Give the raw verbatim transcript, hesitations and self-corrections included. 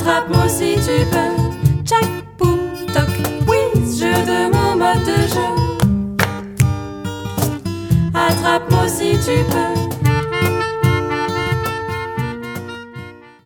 Attrape-moi si tu peux. Tchac, pou, toc, oui, jeu de mon mode de jeu. Attrape-moi si tu peux.